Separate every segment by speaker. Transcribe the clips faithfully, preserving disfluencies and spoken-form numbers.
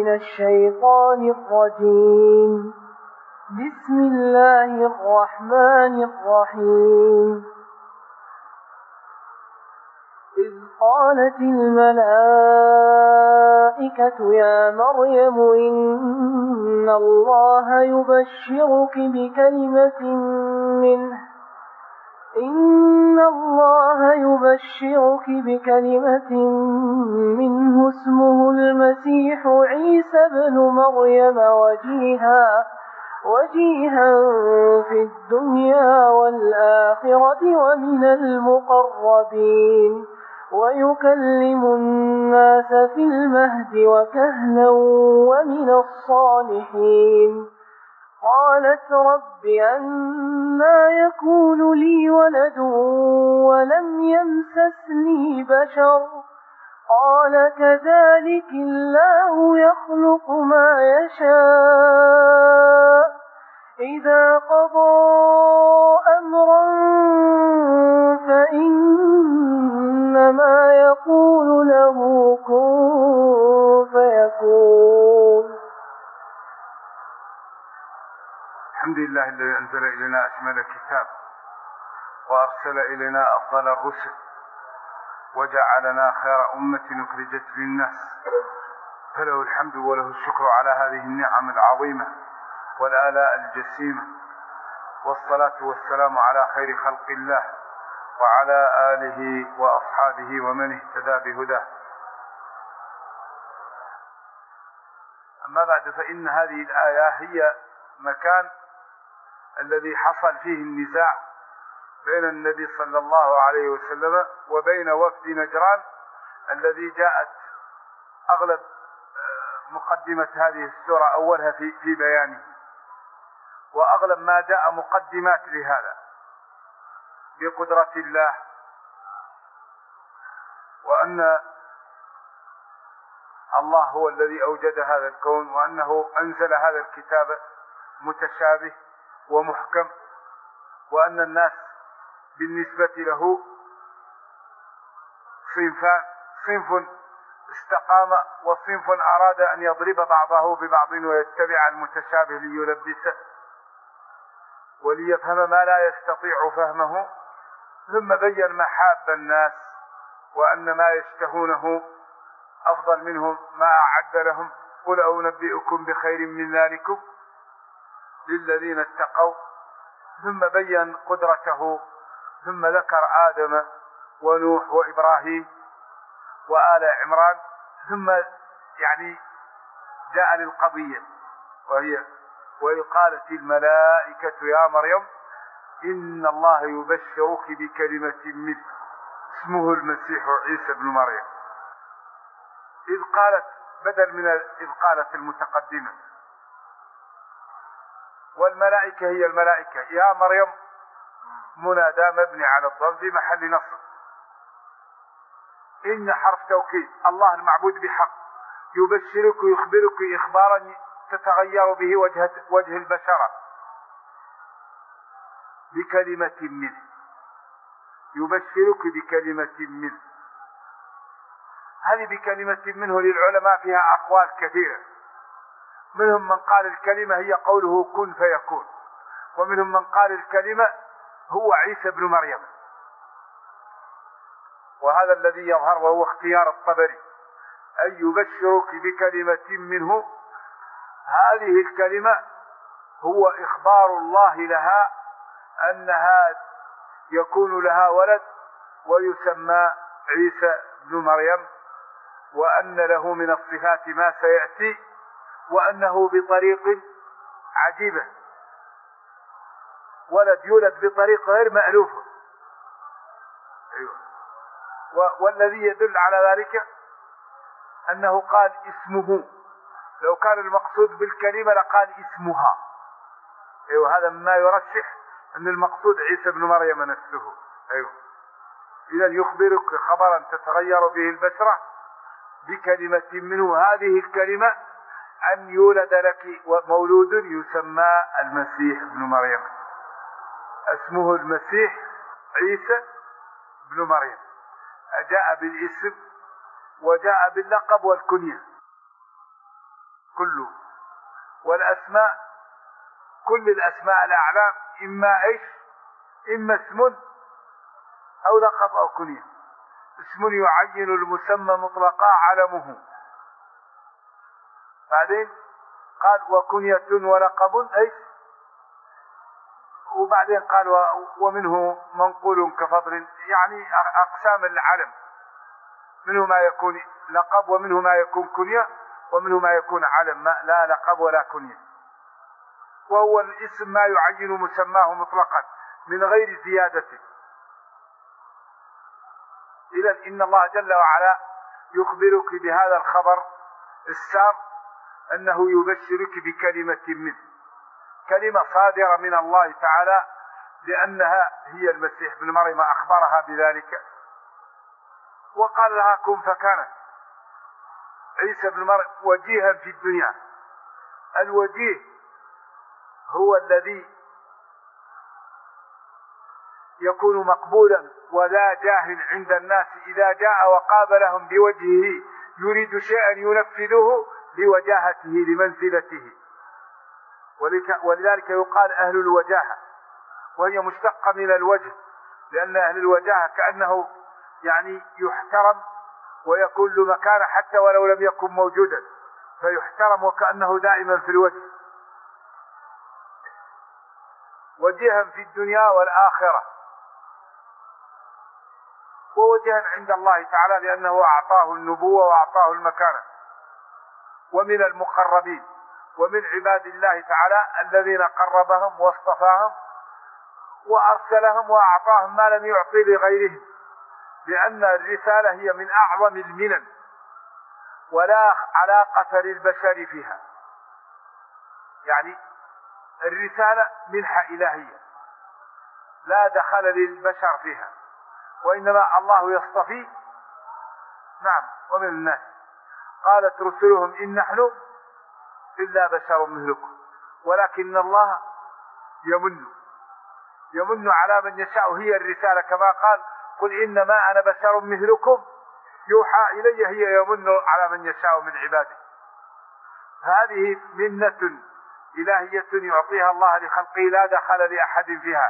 Speaker 1: من الشيطان الرجيم. بسم الله الرحمن الرحيم. إذ قالت الملائكة يا مريم إن الله يبشرك بكلمة منه إن الله يبشرك بكلمة منه اسمه المسيح عيسى بن مريم وجيها وجيها في الدنيا والآخرة ومن المقربين ويكلم الناس في المهد وكهلا ومن الصالحين. قالت رب أنى يكون لي ولد ولم يمسسني بشر قال كذلك الله يخلق ما يشاء إذا قضى أمرا فإنما يقول له كن فيكون.
Speaker 2: الحمد لله الذي أنزل إلينا أشمل الكتاب وأرسل إلينا أفضل الرسل وجعلنا خير أمة أخرجت للناس، فله الحمد وله الشكر على هذه النعم العظيمة والآلاء الجسيمة، والصلاة والسلام على خير خلق الله وعلى آله وأصحابه ومن اهتدى بهداه. أما بعد، فإن هذه الآية هي مكان الذي حصل فيه النزاع بين النبي صلى الله عليه وسلم وبين وفد نجران الذي جاءت أغلب مقدمة هذه السورة أولها في في بيانه، وأغلب ما جاء مقدمات لهذا بقدرة الله، وأن الله هو الذي أوجد هذا الكون، وأنه أنزل هذا الكتاب متشابه ومحكم، وأن الناس بالنسبة له صنفان: صنف استقام وصنف أراد أن يضرب بعضه ببعض ويتبع المتشابه ليلبسه وليفهم ما لا يستطيع فهمه. ثم بين محاب الناس وأن ما يشتهونه أفضل منهم ما أعد لهم. قل أنبئكم بخير من ذلكم للذين اتقوا. ثم بين قدرته، ثم ذكر آدم ونوح وإبراهيم وآل عمران، ثم يعني جاء للقضية وهي: وإذ قالت الملائكة يا مريم إن الله يبشرك بكلمة منه اسمه المسيح عيسى بن مريم. إذ قالت بدل من إذ قالت المتقدمة، والملائكة هي الملائكة. يا مريم منادى مبني على الضم في محل نصب. إن حرف توكيد، الله المعبود بحق يبشرك ويخبرك إخبارا تتغير به وجه, وجه البشرة بكلمة منه. يبشرك بكلمة منه، هذه بكلمة منه للعلماء فيها أقوال كثيرة. منهم من قال الكلمة هي قوله كن فيكون، ومنهم من قال الكلمة هو عيسى بن مريم، وهذا الذي يظهر وهو اختيار الطبري: أن يبشرك بكلمة منه. هذه الكلمة هو إخبار الله لها أنها يكون لها ولد ويسمى عيسى بن مريم، وأن له من الصفات ما سيأتي، وأنه بطريق عجيبة، ولد يولد بطريقة غير مألوفة. أيوة. والذي يدل على ذلك أنه قال اسمه، لو كان المقصود بالكلمة لقال اسمها. أيوة، هذا مما يرشح أن المقصود عيسى بن مريم نفسه. أيوة. إذا يخبرك خبرا تتغير به البشرة بكلمة منه. هذه الكلمة أن يولد لك مولود يسمى المسيح بن مريم، اسمه المسيح عيسى بن مريم. جاء بالاسم وجاء باللقب والكنية. كله. والأسماء كل الأسماء الأعلام إما إيش؟ إما اسم أو لقب أو كنية. اسم يعين المسمى مطلقا علمه. بعدين قال وكنية ولقب إيش؟ وبعدين قال ومنه منقول كفضل، يعني أقسام العلم، منه ما يكون لقب ومنه ما يكون كنية ومنه ما يكون علم، ما لا لقب ولا كنية. وهو الاسم ما يعين مسماه مطلقا من غير زيادة. إذن إن الله جل وعلا يخبرك بهذا الخبر السار أنه يبشرك بكلمة منه، كلمة صادرة من الله تعالى، لأنها هي المسيح بن مريم أخبرها بذلك وقال لها كن فكانت. عيسى بن مريم وجيها في الدنيا. الوجيه هو الذي يكون مقبولا وذا جاه عند الناس، إذا جاء وقابلهم بوجهه يريد شيئا ينفذه لوجاهته لمنزلته، ولذلك يقال أهل الوجاهة، وهي مشتقة من الوجه، لأن أهل الوجاهة كأنه يعني يحترم ويكون له مكانة حتى ولو لم يكن موجودا، فيحترم وكأنه دائما في الوجه. وجيها في الدنيا والآخرة، ووجها عند الله تعالى لأنه أعطاه النبوة وأعطاه المكانة، ومن المقربين ومن عباد الله تعالى الذين قربهم واصطفاهم وأرسلهم وأعطاهم ما لم يعطي لغيرهم، لأن الرسالة هي من أعظم المنن ولا علاقة للبشر فيها. يعني الرسالة منحة إلهية لا دخل للبشر فيها، وإنما الله يصطفي. نعم. ومن الناس قالت رسلهم إن نحن إلا بشر مثلكم ولكن الله يمن يمن على من يشاء. هي الرسالة كما قال قل إنما أنا بشر مثلكم يوحى إلي، هي يمن على من يشاء من عباده. هذه منة إلهية يعطيها الله لخلقه لا دخل لأحد فيها.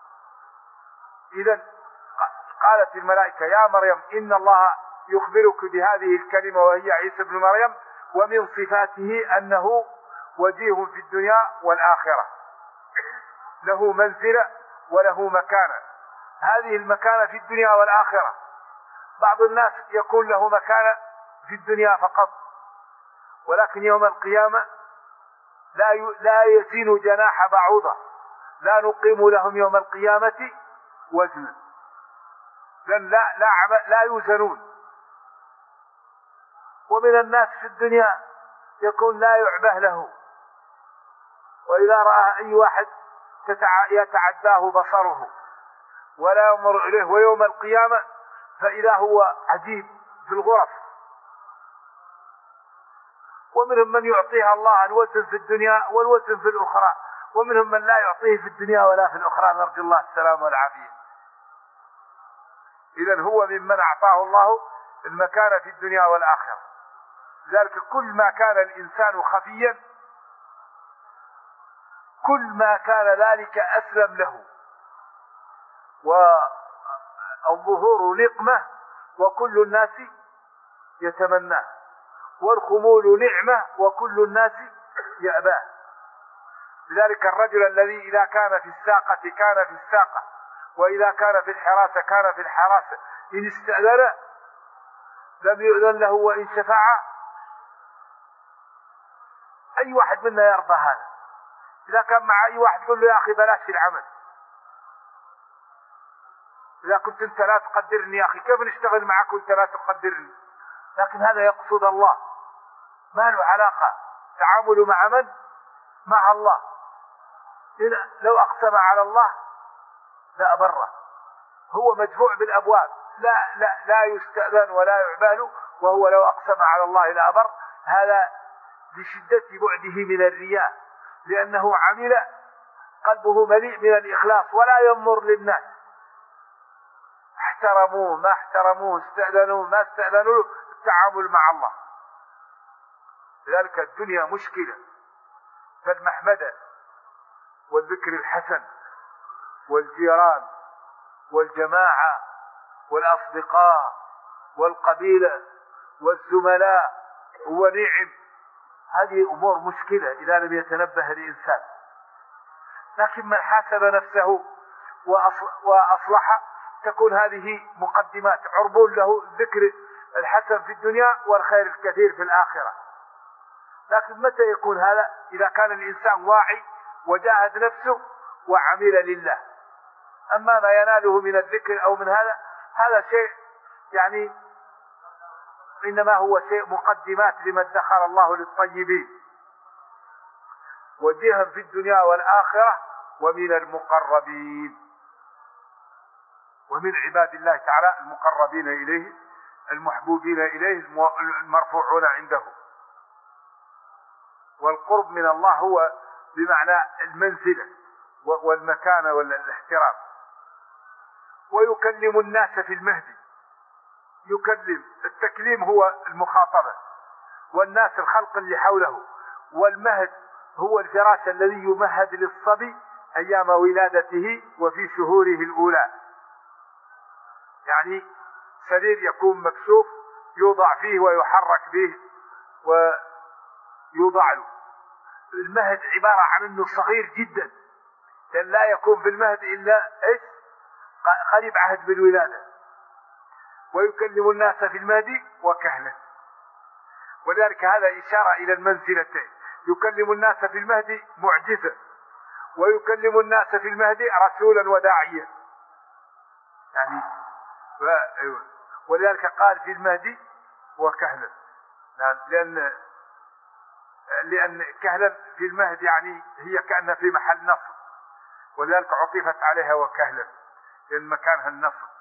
Speaker 2: إذن قالت الملائكة يا مريم إن الله يخبرك بهذه الكلمة وهي عيسى بن مريم، ومن صفاته أنه وجيه في الدنيا والآخرة، له منزلة وله مكانة. هذه المكانة في الدنيا والآخرة، بعض الناس يكون له مكانة في الدنيا فقط، ولكن يوم القيامة لا لا يزين جناح بعوضة، لا نقيم لهم يوم القيامة وزنا، لأن لا لا لا يوزنون. ومن الناس في الدنيا يكون لا يعبه له، وإذا رأى أي واحد يتعداه بصره ولا يمر إليه، ويوم القيامة فإذا هو عجيب في الغرف. ومنهم من يعطيها الله الوزن في الدنيا والوزن في الأخرى، ومنهم من لا يعطيه في الدنيا ولا في الأخرى، نرجو الله السلام والعافية. إذن هو ممن أعطاه الله المكانة في الدنيا والآخرة. لذلك كل ما كان الإنسان خفيا كل ما كان ذلك أسلم له، والظهور نقمة وكل الناس يتمناه، والخمول نعمة وكل الناس يأباه. لذلك الرجل الذي إذا كان في الساقة كان في الساقة، وإذا كان في الحراسة كان في الحراسة، إن استأذن لم يؤذن له وإن شفع. أي واحد منا يرضى هذا؟ إذا كان مع أي واحد يقول له يا أخي بلاش في العمل، إذا كنت أنت لا تقدرني يا أخي كيف نشتغل معك وأنت لا تقدرني؟ لكن هذا يقصد الله، ما له علاقة تعامل مع من؟ مع الله. لو أقسم على الله لا أبره، هو مدفوع بالأبواب، لا لا لا يستأذن ولا يعبال، وهو لو أقسم على الله لا أبر. هذا لشدة بعده من الرياء، لأنه عمل قلبه مليء من الإخلاص ولا ينظر للناس. احترموه ما احترموه، استأذنوه ما استأذنوا، التعامل مع الله. لذلك الدنيا مشكلة. فالمحمدة والذكر الحسن والجيران والجماعة والأصدقاء والقبيلة والزملاء ونعم، هذه أمور مشكلة إذا لم يتنبه الإنسان. لكن من حاسب نفسه وأصلح تكون هذه مقدمات عربون له ذكر الحسن في الدنيا والخير الكثير في الآخرة. لكن متى يكون هذا؟ إذا كان الإنسان واعي وجاهد نفسه وعمل لله. أما ما يناله من الذكر أو من هذا، هذا شيء يعني إنما هو شيء مقدمات لما ادخر الله للطيبين، وجيها في الدنيا والآخرة ومن المقربين ومن عباد الله تعالى المقربين إليه المحبوبين إليه المرفوعون عنده. والقرب من الله هو بمعنى المنزلة والمكانة والاحترام. ويكلم الناس في المهدي، يكلم، التكليم هو المخاطبة، والناس الخلق اللي حوله، والمهد هو الفراش الذي يمهد للصبي أيام ولادته وفي شهوره الأولى، يعني سرير يكون مكشوف يوضع فيه ويحرك به ويوضع له. المهد عبارة عن أنه صغير جدا، لأن لا يكون في المهد إلا إيش؟ قريب عهد بالولادة. ويكلم الناس في المهدي وكهلا، ولذلك هذا إشارة إلى المنزلتين. يكلم الناس في المهدي معجزة، ويكلم الناس في المهدي رسولا وداعيا، يعني أيوة. ولذلك قال في المهدي وكهلا، لأن لأن كهلا في المهدي يعني هي كأنها في محل نصب، ولذلك عطفت عليها وكهلا لأن مكانها النصب.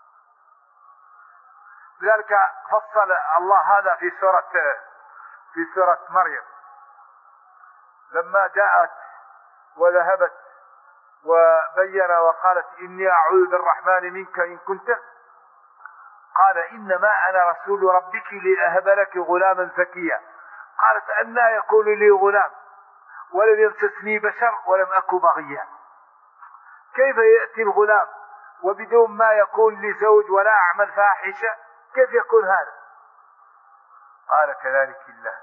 Speaker 2: لذلك فصل الله هذا في سورة في سورة مريم لما جاءت وذهبت وبين وقالت إني أعوذ بالرحمن منك إن كنت، قال إنما أنا رسول ربك لأهب لك غلاما زكيا. قالت أنى يكون لي غلام ولم يمسسني بشر ولم أك بغيا. كيف يأتي الغلام وبدون ما يكون لي زوج ولا أعمل فاحشة؟ كيف يكون هذا؟ قال كذلك الله،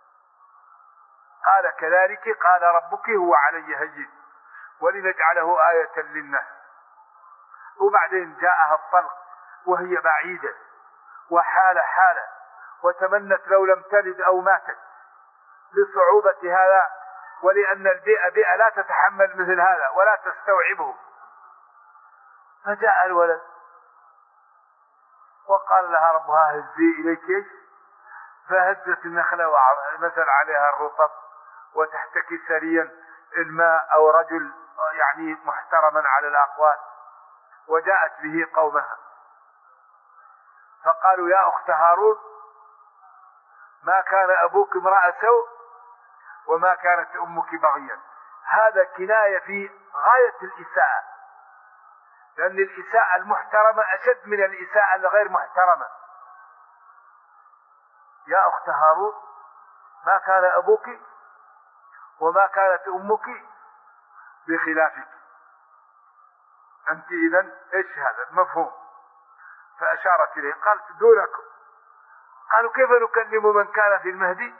Speaker 2: قال كذلك قال ربك هو علي هين ولنجعله آية للناس. وبعدين جاءها الطلق وهي بعيدة وحال حالة وتمنت لو لم تلد أو ماتت لصعوبة هذا، ولأن البيئة بيئة لا تتحمل مثل هذا ولا تستوعبه. فجاء الولد وقال لها ربها هزي إليك، فهزت النخلة ونزل عليها الرطب وتحتكي سريا الماء أو رجل يعني محترما على الأقوال، وجاءت به قومها فقالوا يا أخت هارون ما كان أبوك امرأ سوء وما كانت أمك بغيا. هذا كناية في غاية الإساءة، لأن الإساءة المحترمة أشد من الإساءة الغير محترمة. يا أخت هارون ما كان أبوك وما كانت أمك بخلافك، أنت إذن إيش هذا المفهوم؟ فأشارت إليه قالت دونكم. قالوا كيف نكلم من كان في المهدي؟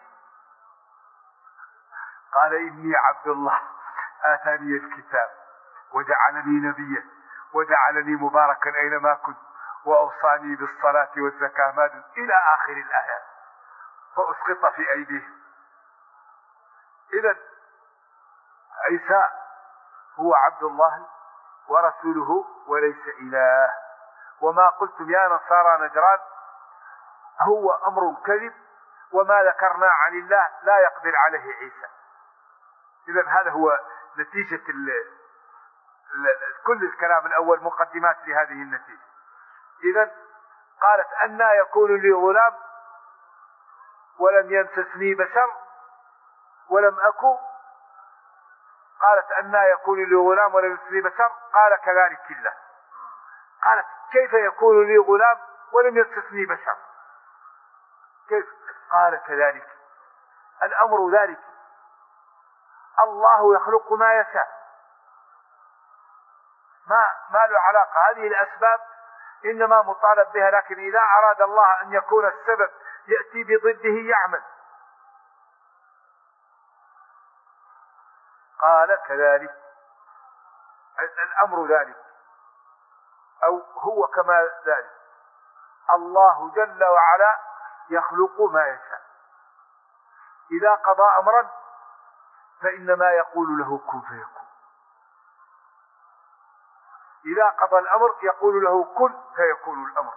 Speaker 2: قال إني عبد الله آتاني الكتاب وجعلني نبيا وجعلني مباركا أينما كنت وأوصاني بالصلاة والزكاة ما دمت إلى آخر الآيات، فأسقط في أيديهم. إذن عيسى هو عبد الله ورسوله وليس إله. وما قلتم يا نصارى نجران هو أمر كذب، وما ذكرنا عن الله لا يقدر عليه عيسى. إذن هذا هو نتيجة ال ال كل الكلام الأول مقدمات لهذه النتيجة. إذن قالت أنى يكون لي غلام ولم يمسسني بشر ولم أكو. قالت أنى يكون لي غلام ولم يمسسني بشر قال كذلك الله. قالت كيف يكون لي غلام ولم يمسسني بشر؟ كيف؟ قال كذلك الأمر ذلك. الله يخلق ما يشاء، ما ما له علاقة. هذه الأسباب إنما مطالب بها، لكن إذا أراد الله أن يكون السبب يأتي بضده يعمل. قال كذلك الأمر ذلك، أو هو كما ذلك. الله جل وعلا يخلق ما يشاء، إذا قضى أمرا فإنما يقول له كن فيكون. إذا قضى الأمر يقول له كن فيكون الأمر.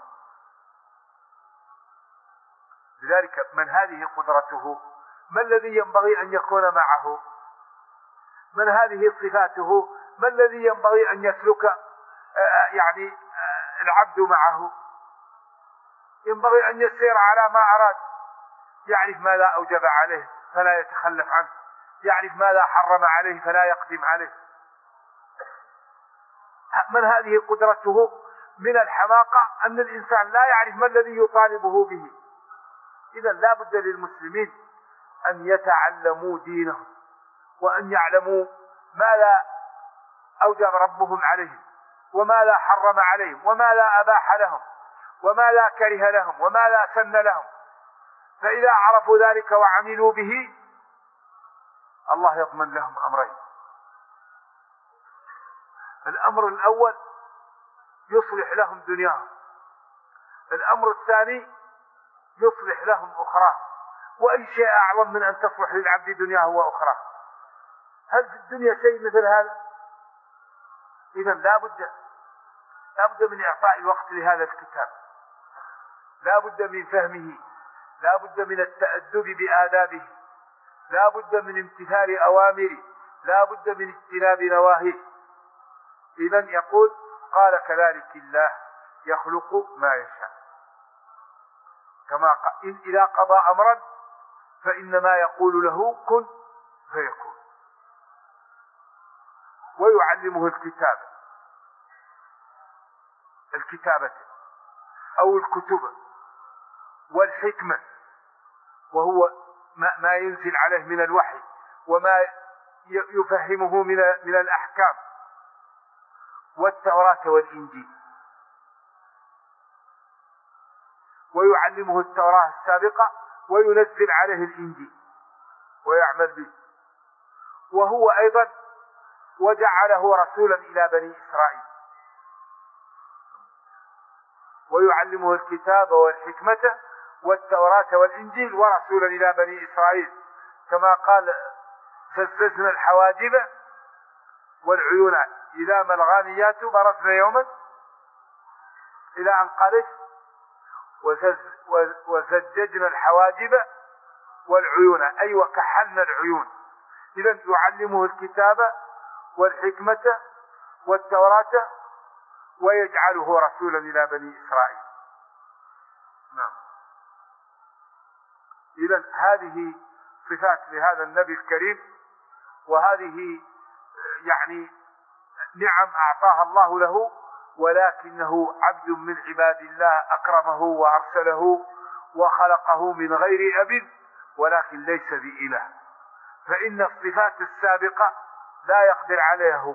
Speaker 2: لذلك من هذه قدرته؟ ما الذي ينبغي أن يكون معه؟ من هذه صفاته؟ ما الذي ينبغي أن يسلك يعني العبد معه؟ ينبغي أن يسير على ما أراد، يعرف ماذا أوجب عليه فلا يتخلف عنه، يعرف ماذا حرم عليه فلا يقدم عليه. من هذه قدرته؟ من الحماقة أن الإنسان لا يعرف ما الذي يطالبه به. إذا لا بد للمسلمين أن يتعلموا دينهم، وأن يعلموا ماذا أوجب ربهم عليهم، وماذا حرم عليهم، وماذا أباح لهم، وماذا كره لهم، وماذا سن لهم. فإذا عرفوا ذلك وعملوا به الله يضمن لهم أمرين. الأمر الأول يصلح لهم دنياهم، الأمر الثاني يصلح لهم أخراهم. وأي شيء أعظم من أن تصلح للعبد دنياه وأخراه؟ هل في الدنيا شيء مثل هذا؟ إذا لا بد لا بد من إعطاء الوقت لهذا الكتاب، لا بد من فهمه، لا بد من التأدب بآدابه، لا بد من امتثال أوامره، لا بد من اجتناب نواهيه. إذا يقول قال كذلك الله يخلق ما يشاء، كما قال إذا قضى أمرا فإنما يقول له كن فيكون. ويعلمه الكتاب الكتابة أو الكتب والحكمة، وهو ما ينزل عليه من الوحي وما يفهمه من الأحكام، والتوراة والإنجيل. ويعلمه التوراة السابقة وينزل عليه الإنجيل ويعمل به. وهو أيضا وجعله رسولا إلى بني إسرائيل. ويعلمه الكتاب والحكمة والتوراة والإنجيل ورسولا إلى بني إسرائيل، كما قال فززنا الحواجب والعيون إذا ما الغانيات برزنا يوما، إلى أن قالت وزججنا الحواجب والعيون، أي وكحلنا العيون. إذا يعلمه الكتاب والحكمة والتوراة ويجعله رسولا إلى بني إسرائيل. نعم. إذا هذه صفات لهذا النبي الكريم، وهذه يعني نعم أعطاها الله له، ولكنه عبد من عباد الله أكرمه وأرسله وخلقه من غير أب، ولكن ليس بإله. فإن الصفات السابقة لا يقدر عليها.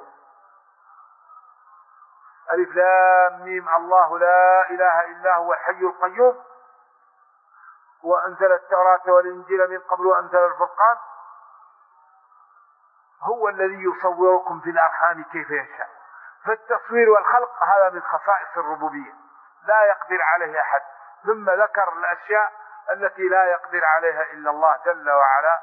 Speaker 2: ألف لام ميم الله لا إله إلا هو الحي القيوم، وأنزل التوراة والإنجيل من قبل وأنزل الفرقان، هو الذي يصوركم في الأرحام كيف يشاء. فالتصوير والخلق هذا من خصائص الربوبية لا يقدر عليه أحد. ثم ذكر الأشياء التي لا يقدر عليها إلا الله جل وعلا.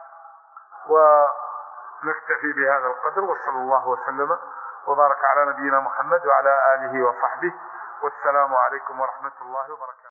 Speaker 2: ونكتفي بهذا القدر، وصلى الله وسلم وبارك على نبينا محمد وعلى آله وصحبه، والسلام عليكم ورحمة الله وبركاته.